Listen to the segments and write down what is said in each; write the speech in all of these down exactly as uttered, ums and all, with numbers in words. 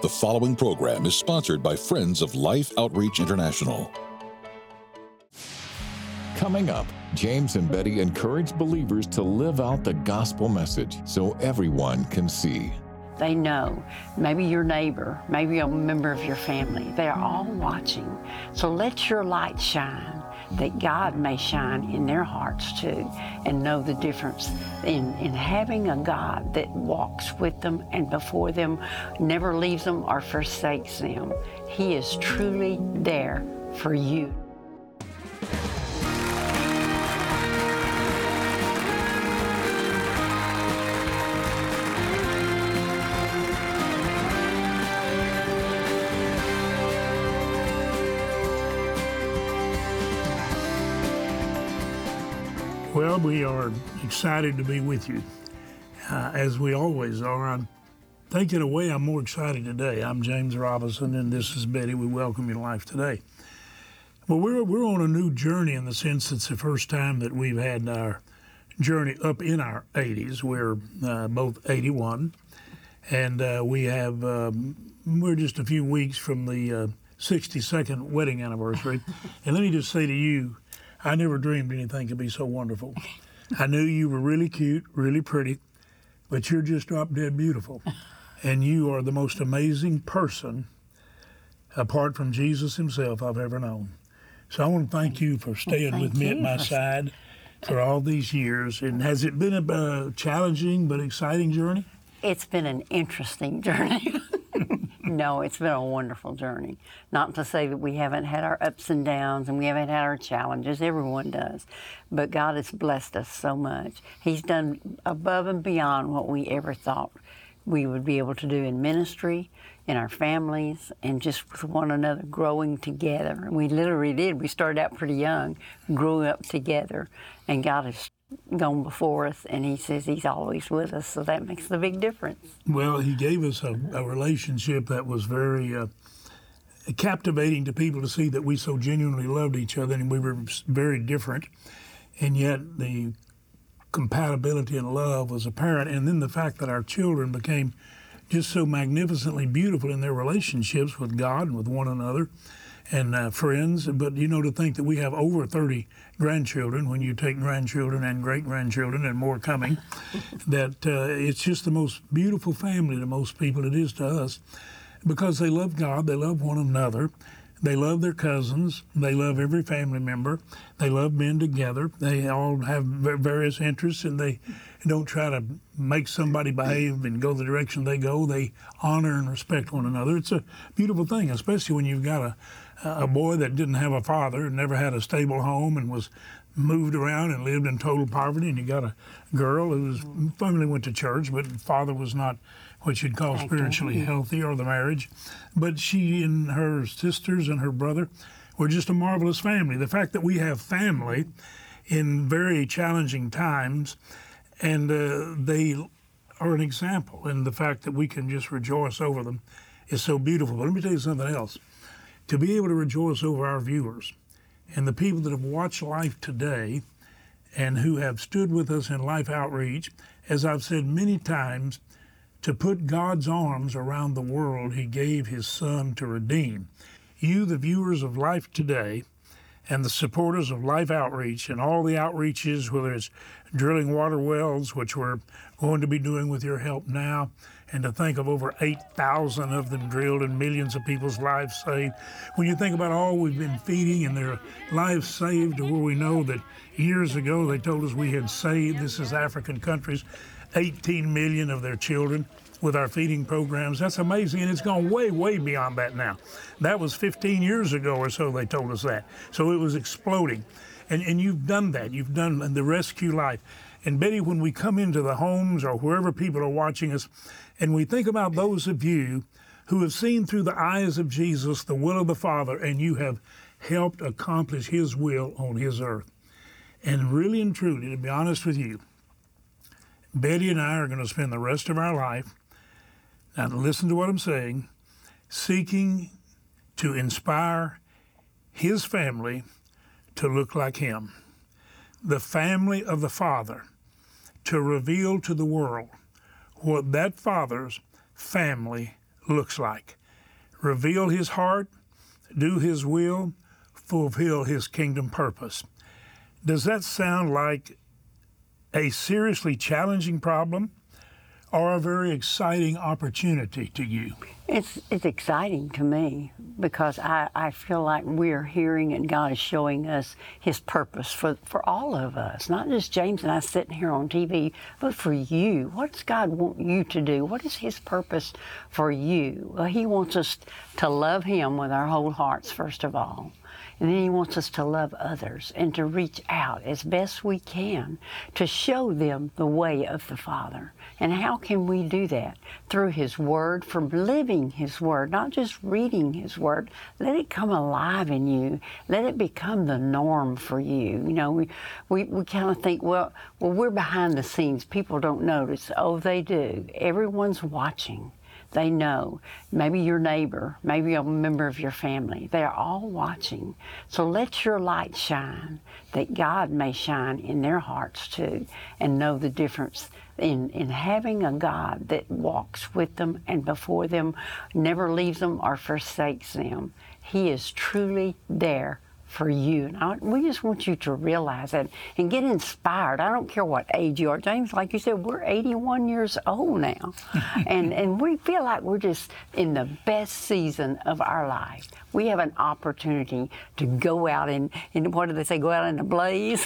The following program is sponsored by Friends of Life Outreach International. Coming up, James and Betty encourage believers to live out the gospel message so everyone can see. They know, maybe your neighbor, maybe a member of your family, they are all watching. So let your light shine, that God may shine in their hearts too, and know the difference in, in having a God that walks with them and before them, never leaves them or forsakes them. He is truly there for you. Well, we are excited to be with you, uh, as we always are. I'm thinking away, I'm more excited today. I'm James Robinson, and this is Betty. We welcome you to Life Today. Well, we're, we're on a new journey in the sense it's the first time that we've had our journey up in our eighties. We're uh, both eighty-one, and uh, we have, um, we're just a few weeks from the uh, sixty-second wedding anniversary. And let me just say to you, I never dreamed anything could be so wonderful. I knew you were really cute, really pretty, but you're just drop dead beautiful. And you are the most amazing person, apart from Jesus himself, I've ever known. So I want to thank you for staying well, with me you. at my side for all these years. And has it been a uh, challenging but exciting journey? It's been an interesting journey. No, it's been a wonderful journey. Not to say that we haven't had our ups and downs and we haven't had our challenges. Everyone does. But God has blessed us so much. He's done above and beyond what we ever thought we would be able to do in ministry, in our families, and just with one another, growing together. And we literally did. We started out pretty young, grew up together, and God has gone before us, and he says he's always with us, so that makes the big difference. Well, he gave us a, a relationship that was very uh, captivating to people to see that we so genuinely loved each other, and we were very different, and yet the compatibility and love was apparent. And then the fact that our children became just so magnificently beautiful in their relationships with God and with one another and uh, friends. But, you know, to think that we have over thirty grandchildren, when you take grandchildren and great-grandchildren and more coming, that uh, it's just the most beautiful family to most people. It is to us, because they love God, they love one another, they love their cousins, they love every family member, they love being together, they all have various interests, and they don't try to make somebody behave and go the direction they go. They honor and respect one another. It's a beautiful thing, especially when you've got a a boy that didn't have a father and never had a stable home and was moved around and lived in total poverty, and you got a girl whose family went to church, but father was not what you'd call spiritually healthy, or the marriage. But she and her sisters and her brother were just a marvelous family. The fact that we have family in very challenging times, and uh, they are an example, and the fact that we can just rejoice over them is so beautiful. But let me tell you something else. To be able to rejoice over our viewers and the people that have watched Life Today and who have stood with us in Life Outreach, as I've said many times, to put God's arms around the world he gave his Son to redeem. You, the viewers of Life Today, and the supporters of Life Outreach and all the outreaches, whether it's drilling water wells, which we're going to be doing with your help now, and to think of over eight thousand of them drilled and millions of people's lives saved. When you think about all we've been feeding and their lives saved, to where we know that years ago they told us we had saved, this is African countries, eighteen million of their children with our feeding programs. That's amazing, and it's gone way, way beyond that now. That was fifteen years ago or so they told us that. So it was exploding. And, and you've done that. You've done the Rescue Life. And Betty, when we come into the homes or wherever people are watching us, and we think about those of you who have seen through the eyes of Jesus the will of the Father, and you have helped accomplish his will on his earth. And really and truly, to be honest with you, Betty and I are going to spend the rest of our life, now listen to what I'm saying, seeking to inspire his family to look like him. The family of the Father, to reveal to the world what that Father's family looks like. Reveal his heart, do his will, fulfill his kingdom purpose. Does that sound like a seriously challenging problem or a very exciting opportunity to you? It's it's exciting to me because I, I feel like we're hearing and God is showing us his purpose for, for all of us, not just James and I sitting here on T V, but for you. What does God want you to do? What is his purpose for you? Well, he wants us to love him with our whole hearts, first of all. And then he wants us to love others and to reach out as best we can to show them the way of the Father. And how can we do that? Through his word, from living his word, not just reading his word. Let it come alive in you. Let it become the norm for you. You know, we, we, we kind of think, well, well, we're behind the scenes. People don't notice. Oh, they do. Everyone's watching. They know. Maybe your neighbor, maybe a member of your family. They're all watching. So let your light shine, that God may shine in their hearts too, and know the difference in, in having a God that walks with them and before them, never leaves them or forsakes them. He is truly there for you. And I, we just want you to realize that and get inspired. I don't care what age you are. James, like you said, we're eighty-one years old now. and and we feel like we're just in the best season of our life. We have an opportunity to go out and, and what do they say, go out in a blaze,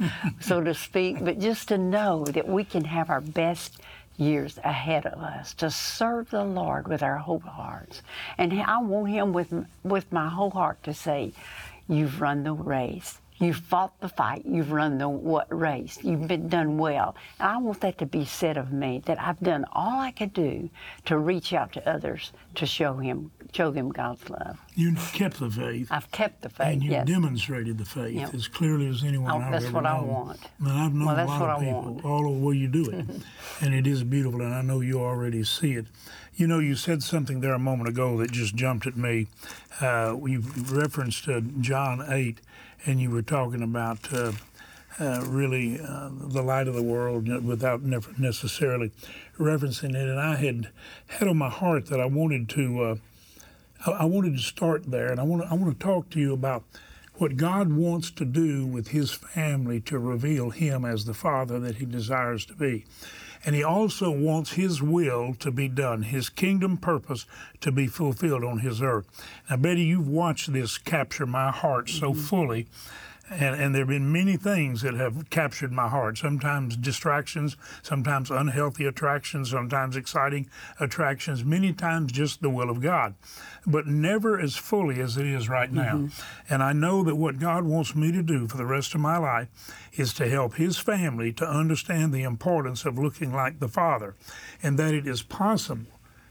so to speak, but just to know that we can have our best years ahead of us to serve the Lord with our whole hearts. And I want him with, with my whole heart to say, you've run the race. You've fought the fight. You've run the what race. You've been done well. And I want that to be said of me, that I've done all I could do to reach out to others to show him, show them God's love. You've kept the faith. I've kept the faith, And you've yes. demonstrated the faith Yep. as clearly as anyone Oh, I've that's ever what I known. want. And I've known Well, a that's lot what of I people want. all over where you do it. And it is beautiful, and I know you already see it. You know, you said something there a moment ago that just jumped at me. Uh, you referenced uh, John eight, and you were talking about uh, uh, really uh, the light of the world without never necessarily referencing it. And I had had on my heart that I wanted to, uh, I, I wanted to start there, and I want to, I want to talk to you about what God wants to do with his family to reveal him as the Father that he desires to be. And he also wants his will to be done, his kingdom purpose to be fulfilled on his earth. Now, Betty, you've watched this capture my heart so mm-hmm. fully. And, and there have been many things that have captured my heart, sometimes distractions, sometimes unhealthy attractions, sometimes exciting attractions, many times just the will of God, but never as fully as it is right now. Mm-hmm. And I know that what God wants me to do for the rest of my life is to help his family to understand the importance of looking like the Father, and that it is possible,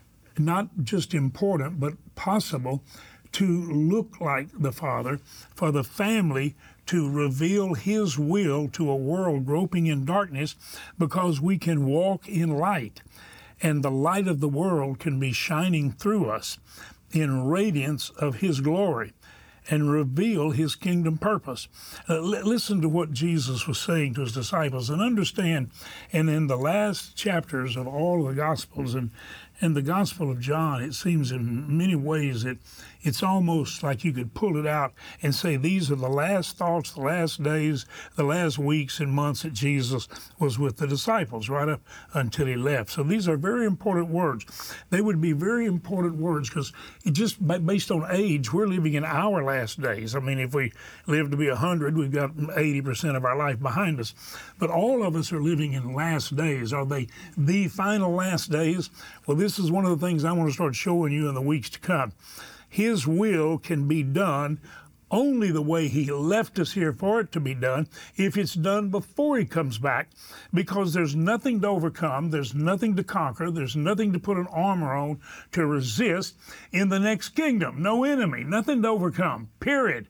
not just important, but possible to look like the Father, for the family to reveal his will to a world groping in darkness, because we can walk in light, and the light of the world can be shining through us in radiance of his glory and reveal his kingdom purpose. Uh, l- listen to what Jesus was saying to his disciples, and understand, and in the last chapters of all the Gospels, and in the Gospel of John, it seems in many ways that it's almost like you could pull it out and say these are the last thoughts, the last days, the last weeks and months that Jesus was with the disciples, right up until he left. So these are very important words. They would be very important words because it just based on age, we're living in our last days. I mean, if we live to be one hundred, we've got eighty percent of our life behind us. But all of us are living in last days. Are they the final last days? Well, this is one of the things I want to start showing you in the weeks to come. His will can be done only the way he left us here for it to be done, if it's done before he comes back, because there's nothing to overcome, there's nothing to conquer, there's nothing to put an armor on to resist in the next kingdom. No enemy, nothing to overcome, period.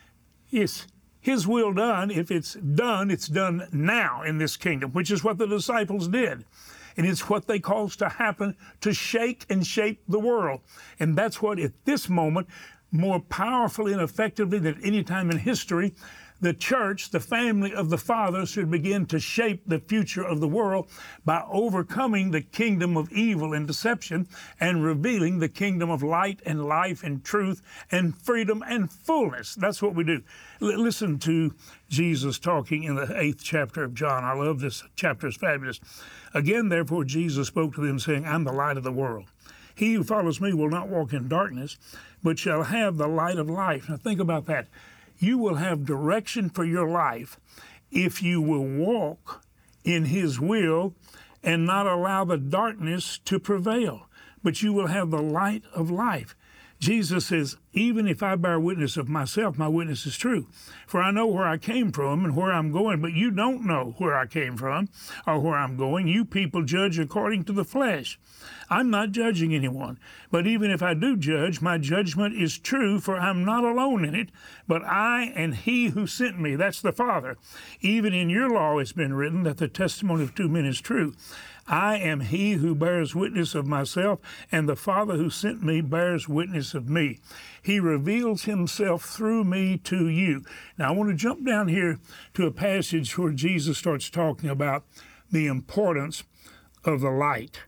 It's his will done. If it's done, it's done now in this kingdom, which is what the disciples did. And it's what they caused to happen to shake and shape the world. And that's what, at this moment, more powerfully and effectively than any time in history, the church, the family of the Father, should begin to shape the future of the world by overcoming the kingdom of evil and deception and revealing the kingdom of light and life and truth and freedom and fullness. That's what we do. L- listen to Jesus talking in the eighth chapter of John. I love this chapter. It's fabulous. Again, therefore, Jesus spoke to them, saying, I'm the light of the world. He who follows me will not walk in darkness, but shall have the light of life. Now think about that. You will have direction for your life if you will walk in His will and not allow the darkness to prevail, but you will have the light of life. Jesus says, even if I bear witness of myself, my witness is true. For I know where I came from and where I'm going, but you don't know where I came from or where I'm going. You people judge according to the flesh. I'm not judging anyone. But even if I do judge, my judgment is true, for I'm not alone in it, but I and He who sent me, that's the Father. Even in your law it's been written that the testimony of two men is true. I am He who bears witness of myself, and the Father who sent me bears witness of me. He reveals Himself through me to you. Now I want to jump down here to a passage where Jesus starts talking about the importance of the light.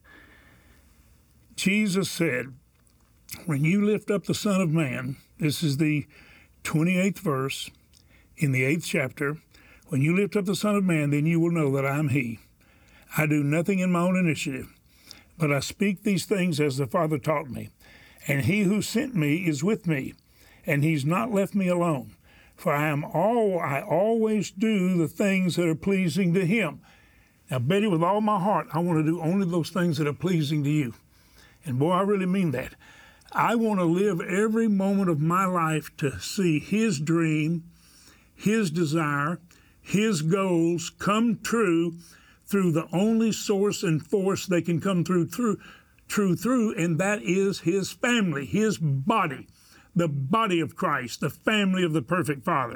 Jesus said, when you lift up the Son of Man, this is the twenty-eighth verse in the eighth chapter, when you lift up the Son of Man, then you will know that I am He. I do nothing in my own initiative, but I speak these things as the Father taught me. And He who sent me is with me, and He's not left me alone. For I am all I always do the things that are pleasing to Him. Now, Betty, with all my heart, I want to do only those things that are pleasing to you. And boy, I really mean that. I want to live every moment of my life to see His dream, His desire, His goals come true through the only source and force they can come through, through, true through, and that is His family, His body, the body of Christ, the family of the perfect Father.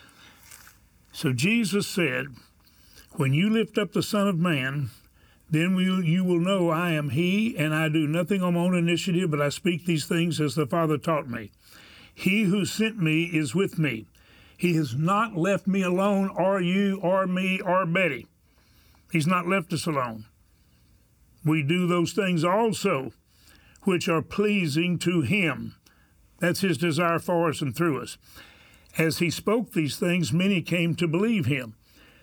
So Jesus said, when you lift up the Son of Man, then will, you will know I am He, and I do nothing on my own initiative, but I speak these things as the Father taught me. He who sent me is with me. He has not left me alone, or you, or me, or Betty. He's not left us alone. We do those things also which are pleasing to Him. That's His desire for us and through us. As He spoke these things, many came to believe Him.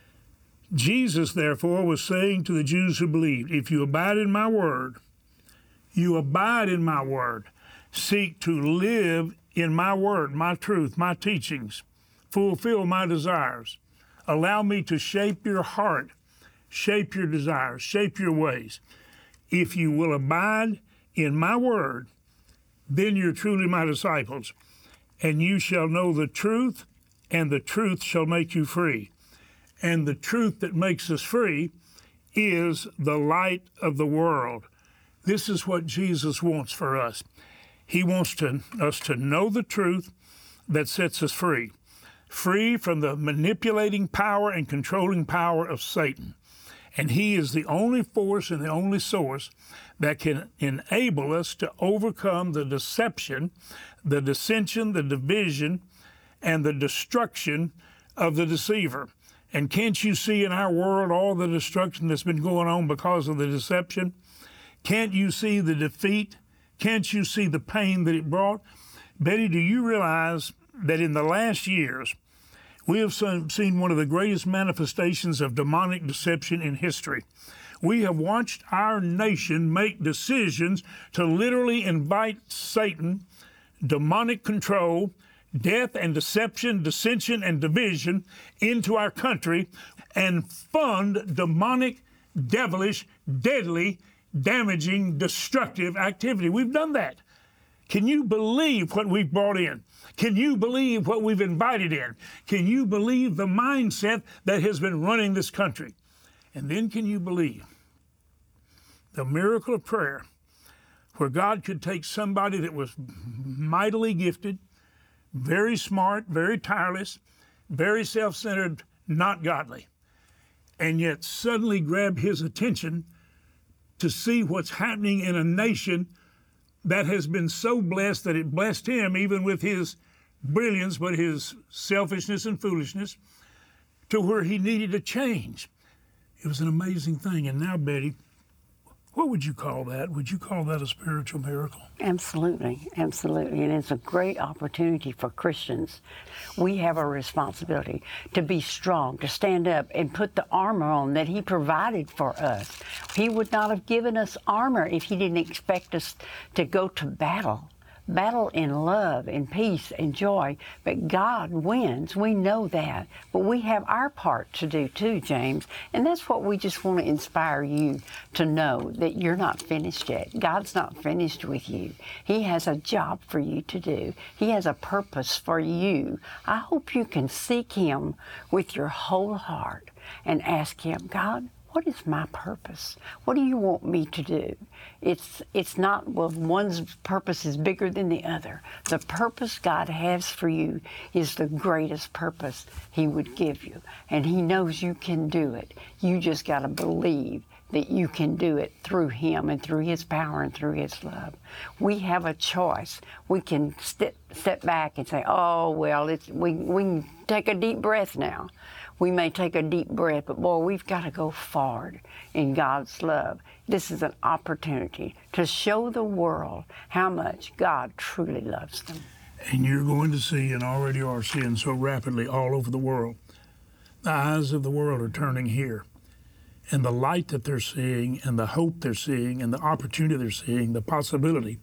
Jesus, therefore, was saying to the Jews who believed, if you abide in my word, you abide in my word, seek to live in my word, my truth, my teachings, fulfill my desires, allow me to shape your heart, shape your desires, shape your ways. If you will abide in my word, then you're truly my disciples, and you shall know the truth, and the truth shall make you free. And the truth that makes us free is the light of the world. This is what Jesus wants for us. He wants to, us to know the truth that sets us free, free from the manipulating power and controlling power of Satan. And He is the only force and the only source that can enable us to overcome the deception, the dissension, the division, and the destruction of the deceiver. And can't you see in our world all the destruction that's been going on because of the deception? Can't you see the defeat? Can't you see the pain that it brought? Betty, do you realize that in the last years, we have seen one of the greatest manifestations of demonic deception in history? We have watched our nation make decisions to literally invite Satan, demonic control, death and deception, dissension and division into our country and fund demonic, devilish, deadly, damaging, destructive activity. We've done that. Can you believe what we've brought in? Can you believe what we've invited in? Can you believe the mindset that has been running this country? And then can you believe the miracle of prayer, where God could take somebody that was mightily gifted, very smart, very tireless, very self-centered, not godly, and yet suddenly grab his attention to see what's happening in a nation that has been so blessed that it blessed him even with his brilliance, but his selfishness and foolishness, to where he needed a change. It was an amazing thing. And now, Betty, what would you call that? Would you call that a spiritual miracle? Absolutely, absolutely. And it's a great opportunity for Christians. We have a responsibility to be strong, to stand up and put the armor on that he provided for us. He would not have given us armor if he didn't expect us to go to battle. Battle in love and peace and joy, but God wins. We know that. But we have our part to do too, James. And that's what we just want to inspire you to know, that you're not finished yet. God's not finished with you. He has a job for you to do. He has a purpose for you. I hope you can seek him with your whole heart and ask him, God, what is my purpose? What do you want me to do? It's it's not, well, one's purpose is bigger than the other. The purpose God has for you is the greatest purpose he would give you. And he knows you can do it. You just got to believe that you can do it through him and through his power and through his love. We have a choice. We can step, step back and say, oh, well, it's, we, we can take a deep breath now. We may take a deep breath, but boy, we've got to go forward in God's love. This is an opportunity to show the world how much God truly loves them. And you're going to see, and already are seeing so rapidly all over the world, the eyes of the world are turning here. And the light that they're seeing, and the hope they're seeing, and the opportunity they're seeing, the possibility,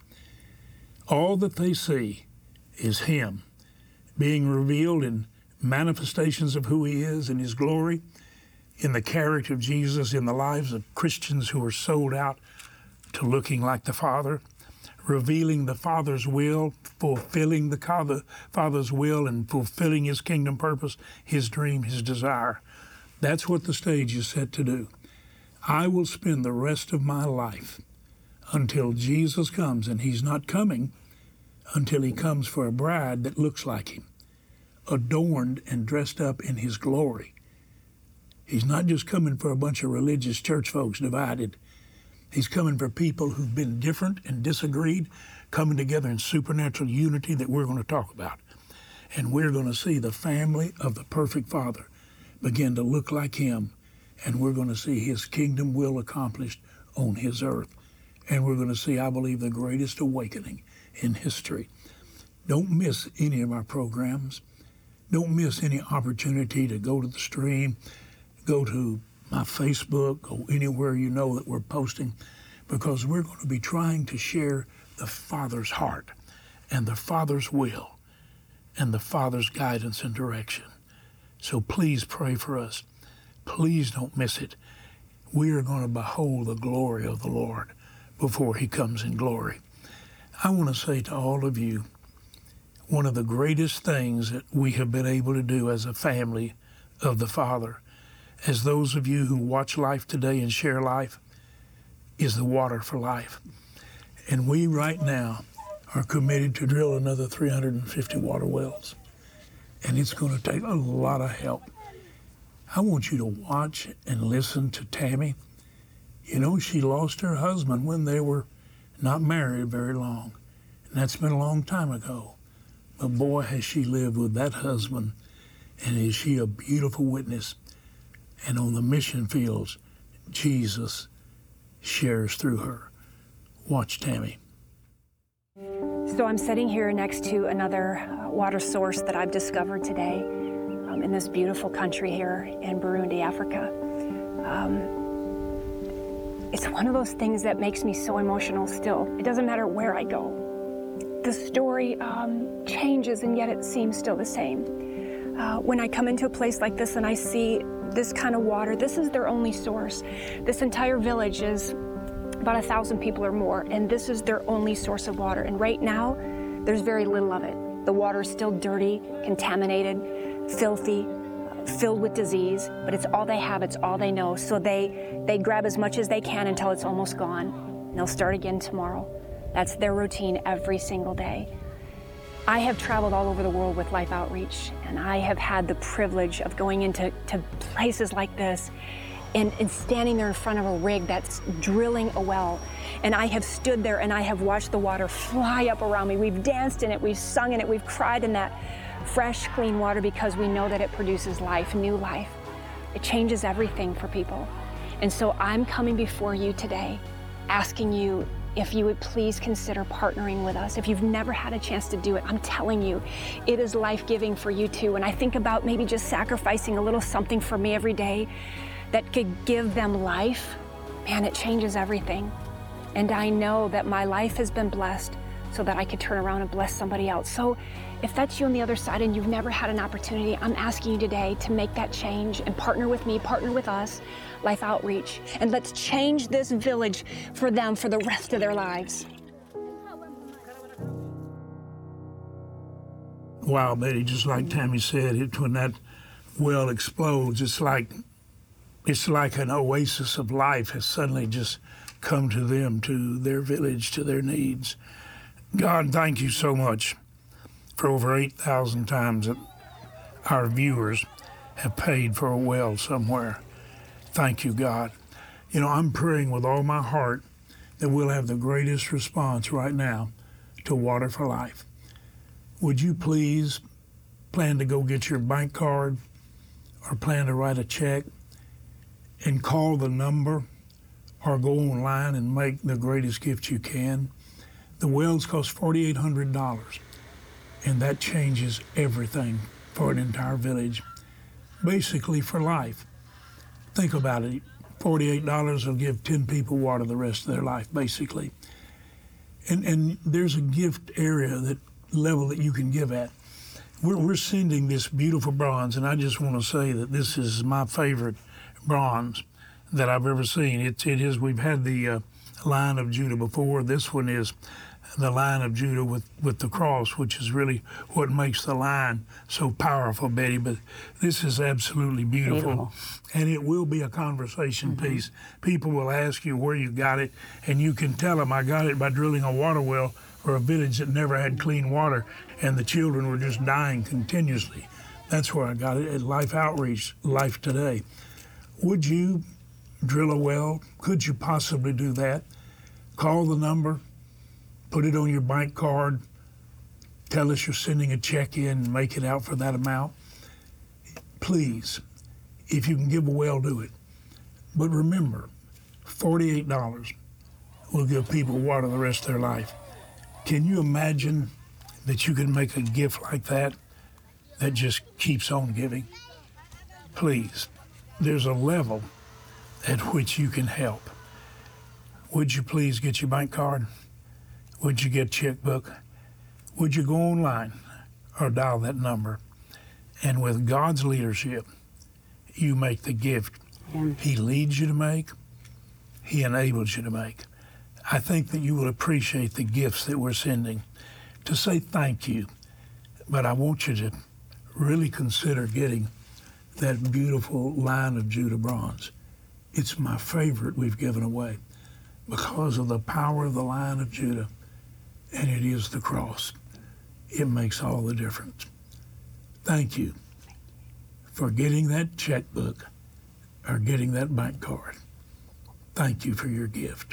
all that they see is him being revealed in manifestations of who he is in his glory, in the character of Jesus, in the lives of Christians who are sold out to looking like the Father, revealing the Father's will, fulfilling the Father's will and fulfilling his kingdom purpose, his dream, his desire. That's what the stage is set to do. I will spend the rest of my life until Jesus comes, and he's not coming until he comes for a bride that looks like him, adorned and dressed up in his glory. He's not just coming for a bunch of religious church folks divided. He's coming for people who've been different and disagreed, coming together in supernatural unity that we're going to talk about. And we're going to see the family of the perfect Father begin to look like him, and we're going to see his kingdom will accomplished on his earth. And we're going to see, I believe, the greatest awakening in history. Don't miss any of our programs. Don't miss any opportunity to go to the stream, go to my Facebook, go anywhere you know that we're posting, because we're going to be trying to share the Father's heart and the Father's will and the Father's guidance and direction. So please pray for us. Please don't miss it. We are going to behold the glory of the Lord before he comes in glory. I want to say to all of you, one of the greatest things that we have been able to do as a family of the Father, as those of you who watch Life Today and share life, is the Water for Life. And we right now are committed to drill another three hundred fifty water wells. And it's going to take a lot of help. I want you to watch and listen to Tammy. You know, she lost her husband when they were not married very long. And that's been a long time ago. But boy, has she lived with that husband, and is she a beautiful witness. And on the mission fields, Jesus shares through her. Watch Tammy. So I'm sitting here next to another uh, water source that I've discovered today um, in this beautiful country here in Burundi, Africa. Um, it's one of those things that makes me so emotional still. It doesn't matter where I go. The story um, changes, and yet it seems still the same. Uh, when I come into a place like this and I see this kind of water, this is their only source. This entire village is about a thousand people or more, and this is their only source of water. And right now, there's very little of it. The water is still dirty, contaminated, filthy, filled with disease, but it's all they have, it's all they know. So they, they grab as much as they can until it's almost gone, and they'll start again tomorrow. That's their routine every single day. I have traveled all over the world with Life Outreach, and I have had the privilege of going into to places like this and, and standing there in front of a rig that's drilling a well. And I have stood there and I have watched the water fly up around me. We've danced in it, we've sung in it, we've cried in that fresh, clean water because we know that it produces life, new life. It changes everything for people. And so I'm coming before you today, asking you if you would please consider partnering with us. If you've never had a chance to do it, I'm telling you, it is life-giving for you too. And I think about maybe just sacrificing a little something for me every day that could give them life. Man, it changes everything. And I know that my life has been blessed so that I could turn around and bless somebody else. So if that's you on the other side and you've never had an opportunity, I'm asking you today to make that change and partner with me, partner with us, Life Outreach, and let's change this village for them for the rest of their lives. Wow, Betty, just like Tammy said, it, when that well explodes, it's like it's like an oasis of life has suddenly just come to them, to their village, to their needs. God, thank you so much for over eight thousand times that our viewers have paid for a well somewhere. Thank you, God. You know, I'm praying with all my heart that we'll have the greatest response right now to Water for Life. Would you please plan to go get your bank card or plan to write a check and call the number or go online and make the greatest gift you can? The wells cost four thousand eight hundred dollars, and that changes everything for an entire village, basically for life. Think about it. forty-eight dollars will give ten people water the rest of their life, basically. And and there's a gift area, that level that you can give at. We're, we're sending this beautiful bronze, and I just want to say that this is my favorite bronze that I've ever seen. It, it is, we've had the uh, Lion of Judah before. This one is the Lion of Judah with, with the cross, which is really what makes the lion so powerful, Betty. But this is absolutely beautiful. beautiful. And it will be a conversation mm-hmm. piece. People will ask you where you got it, and you can tell them, I got it by drilling a water well for a village that never had clean water, and the children were just dying continuously. That's where I got it, at Life Outreach, Life Today. Would you drill a well? Could you possibly do that? Call the number, put it on your bank card, tell us you're sending a check in, and make it out for that amount. Please, if you can give a well, do it. But remember, forty-eight dollars will give people water the rest of their life. Can you imagine that you can make a gift like that that just keeps on giving? Please, there's a level at which you can help. Would you please get your bank card? Would you get a checkbook? Would you go online or dial that number? And with God's leadership, you make the gift yeah. He leads you to make, He enables you to make. I think that you will appreciate the gifts that we're sending to say thank you. But I want you to really consider getting that beautiful Lion of Judah bronze. It's my favorite we've given away because of the power of the Lion of Judah, and it is the cross. It makes all the difference. Thank you for getting that checkbook or getting that bank card. Thank you for your gift.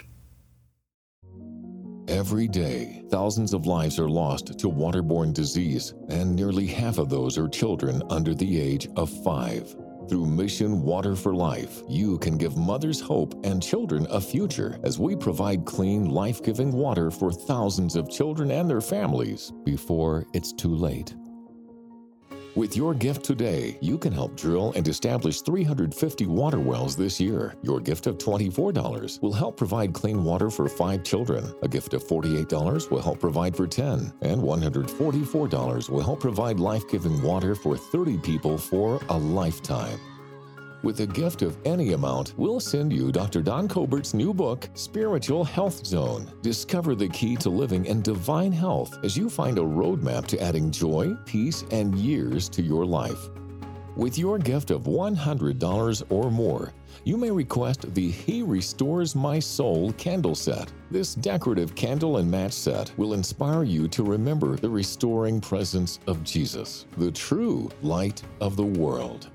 Every day, thousands of lives are lost to waterborne disease, and nearly half of those are children under the age of five. Through Mission Water for Life, you can give mothers hope and children a future as we provide clean, life-giving water for thousands of children and their families before it's too late. With your gift today, you can help drill and establish three hundred fifty water wells this year. Your gift of twenty-four dollars will help provide clean water for five children. A gift of forty-eight dollars will help provide for ten. And one hundred forty-four dollars will help provide life-giving water for thirty people for a lifetime. With a gift of any amount, we'll send you Doctor Don Colbert's new book, Spiritual Health Zone. Discover the key to living in divine health as you find a roadmap to adding joy, peace, and years to your life. With your gift of one hundred dollars or more, you may request the He Restores My Soul candle set. This decorative candle and match set will inspire you to remember the restoring presence of Jesus, the true light of the world.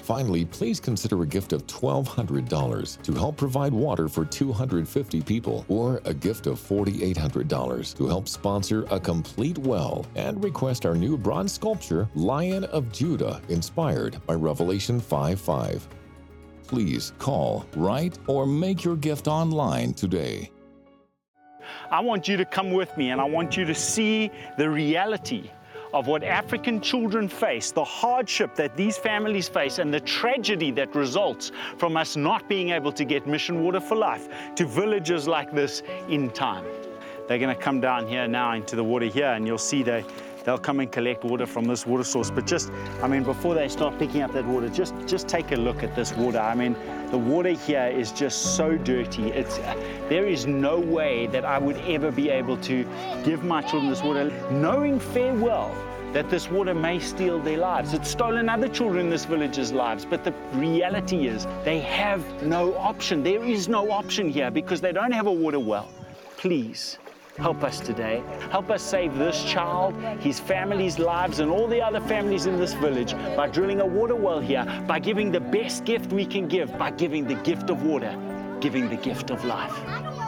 Finally, please consider a gift of twelve hundred dollars to help provide water for two hundred fifty people, or a gift of four thousand eight hundred dollars to help sponsor a complete well and request our new bronze sculpture, Lion of Judah, inspired by Revelation five five. Please call, write, or make your gift online today. I want you to come with me, and I want you to see the reality of what African children face, the hardship that these families face, and the tragedy that results from us not being able to get Mission Water for Life to villages like this in time. They're going to come down here now into the water here, and you'll see they, they'll come and collect water from this water source. But just, I mean, before they start picking up that water, just, just take a look at this water. I mean, the water here is just so dirty. It's, uh, there is no way that I would ever be able to give my children this water, knowing fair well that this water may steal their lives. It's stolen other children in this village's lives, but the reality is they have no option. There is no option here because they don't have a water well. Please help us today. Help us save this child, his family's lives, and all the other families in this village by drilling a water well here, by giving the best gift we can give, by giving the gift of water, giving the gift of life.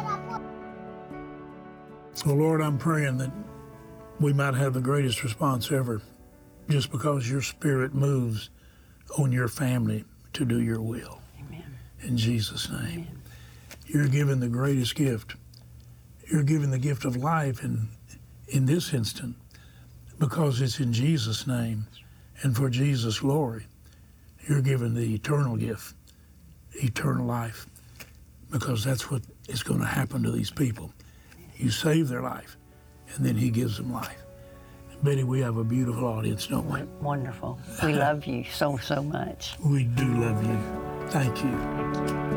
So, Lord, I'm praying that we might have the greatest response ever, just because your Spirit moves on your family to do your will. Amen. In Jesus' name. Amen. You're given the greatest gift. You're given the gift of life in, in this instant, because it's in Jesus' name and for Jesus' glory. You're given the eternal gift, eternal life, because that's what is going to happen to these people. You save their life, and then he gives them life. Betty, we have a beautiful audience, don't we? Wonderful. We love you so, so much. We do love you. Thank you. Thank you.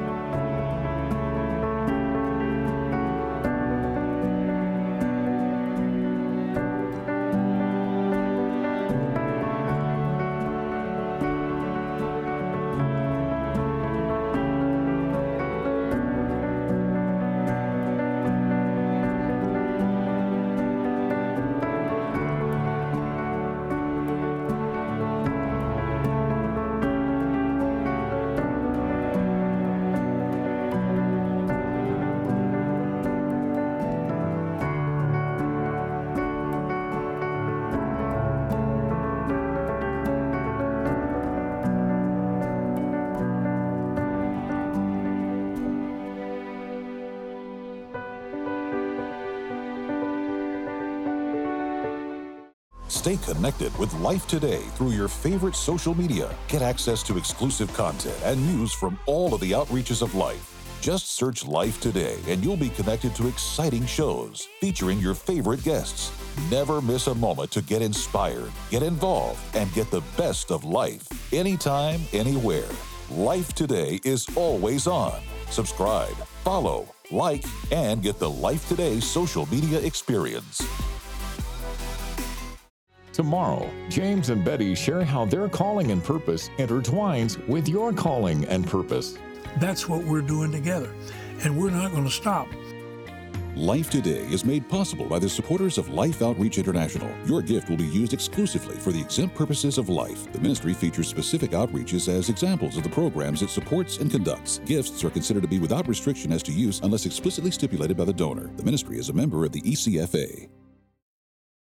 Stay connected with Life Today through your favorite social media. Get access to exclusive content and news from all of the outreaches of Life. Just search Life Today and you'll be connected to exciting shows featuring your favorite guests. Never miss a moment to get inspired, get involved, and get the best of life. Anytime, anywhere. Life Today is always on. Subscribe, follow, like, and get the Life Today social media experience. Tomorrow, James and Betty share how their calling and purpose intertwines with your calling and purpose. That's what we're doing together, and we're not going to stop. Life Today is made possible by the supporters of Life Outreach International. Your gift will be used exclusively for the exempt purposes of life. The ministry features specific outreaches as examples of the programs it supports and conducts. Gifts are considered to be without restriction as to use unless explicitly stipulated by the donor. The ministry is a member of the E C F A.